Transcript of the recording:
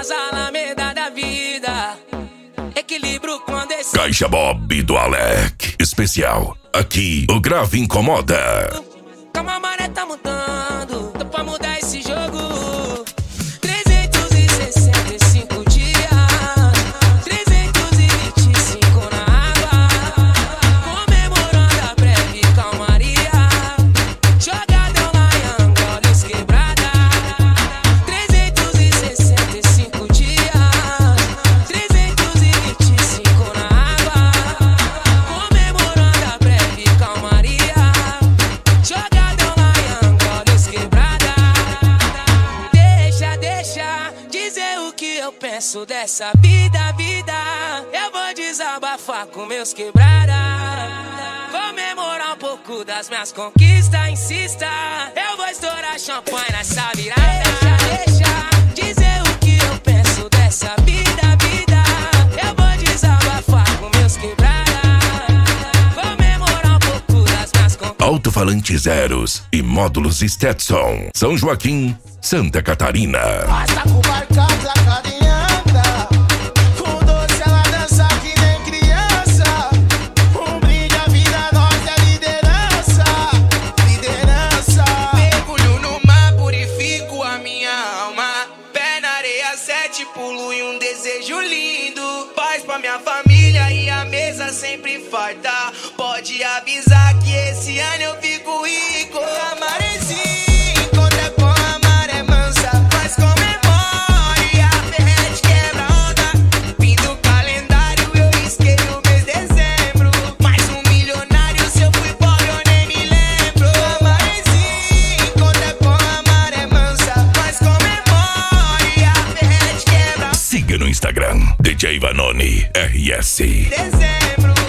nas alamedas da vida. Equilíbrio quando esse Caixa Bob do Alec. Especial. Aqui o grave incomoda. como a maré tá mudando, tô pra mudar esse jogo. 365 dias, 325 na água, comemorando a breve calmaria. Jogada online, olhos quebrada. 365 dias, 325 na água, comemorando a breve calmaria. Jogada online, olhos quebrada. Deixa dizer o que eu penso dessa vida. Eu vou desabafar com meus quebrada. Comemorar um pouco das minhas conquistas, insista. Eu vou estourar champanhe nessa virada. Deixa dizer o que eu penso dessa vida. Eu vou desabafar com meus quebrada. Comemorar um pouco das minhas conquistas. Alto-falante Zeros e módulos Stetson. São Joaquim, Santa Catarina. Basta com marcado a carinhada. Com doce ela dança que nem criança. Um brinde à vida, nós é liderança. Mergulho no mar, purifico a minha alma. Pé na areia, 7 pulo e um desejo lindo. Paz pra minha família e a mesa sempre farta. Pode avisar que esse ano eu fico rico. A marezinha encontra com a maré mansa. Mas comemore, a ferrete quebra onda. Fim do calendário, eu risquei o mês de dezembro. Mais um milionário, se eu fui pobre eu nem me lembro. A marezinha encontra com a maré mansa. Mas comemore, a ferrete quebra. Siga no Instagram, DJ Vanoni RS. Dezembro.